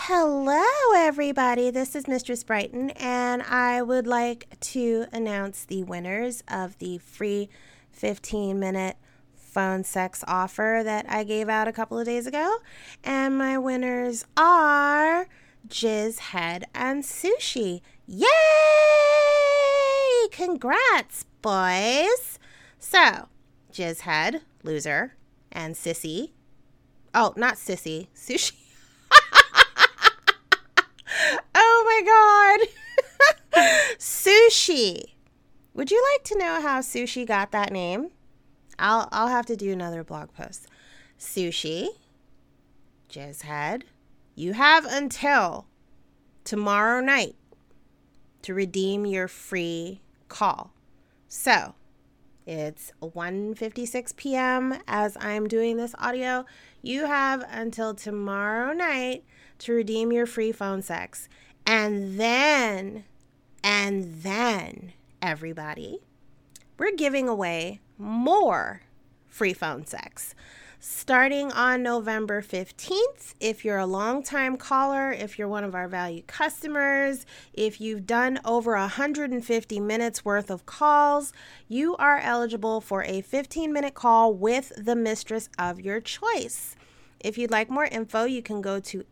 Hello, everybody. This is Mistress Brighton, and I would like to announce the winners of the free 15-minute phone sex offer that I gave out a couple of days ago. And my winners are Jizz Head and Sushi. Yay! Congrats, boys. So, Jizz Head, loser, and Sissy. Oh, not Sissy, Sushi. Oh my God. Sushi. Would you like to know how Sushi got that name? I'll have to do another blog post. Sushi, Jizzhead, you have until tomorrow night to redeem your free call. So, it's 1:56 p.m. as I'm doing this audio. You have until tomorrow night to redeem your free phone sex. And then, everybody, we're giving away more free phone sex. Starting on November 15th, if you're a longtime caller, if you're one of our valued customers, if you've done over 150 minutes worth of calls, you are eligible for a 15-minute call with the mistress of your choice. If you'd like more info, you can go to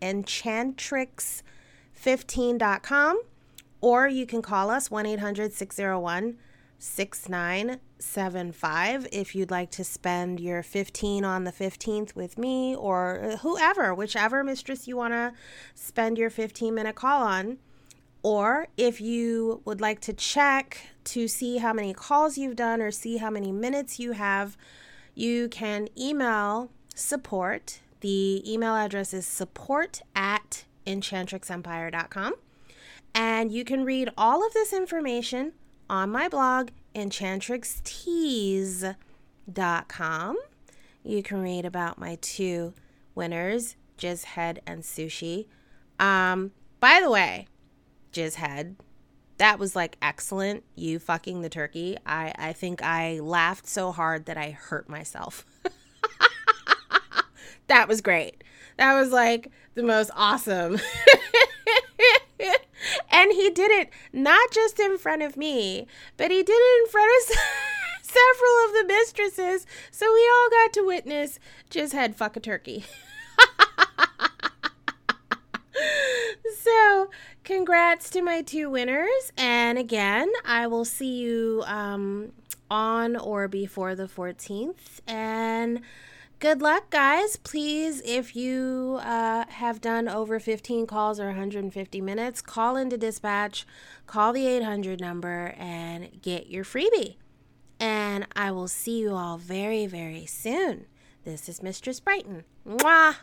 enchantrix15.com or you can call us 1-800-601-6975 if you'd like to spend your 15 on the 15th with me or whoever, whichever mistress you want to spend your 15-minute call on. Or if you would like to check to see how many calls you've done or see how many minutes you have, you can email support. The email address is support@enchantrixempire.com. And you can read all of this information on my blog, enchantrixtees.com. You can read about my two winners, Jizzhead and Sushi. By the way, Jizzhead, that was like excellent. You fucking the turkey. I think I laughed so hard that I hurt myself. That was great. That was like the most awesome. And he did it not just in front of me, but he did it in front of several of the mistresses. So we all got to witness Jizzhead fuck a turkey. So congrats to my two winners. And again, I will see you on or before the 14th. And good luck, guys. Please, if you have done over 15 calls or 150 minutes, call into dispatch, call the 800 number, and get your freebie. And I will see you all very, very soon. This is Mistress Brighton. Mwah!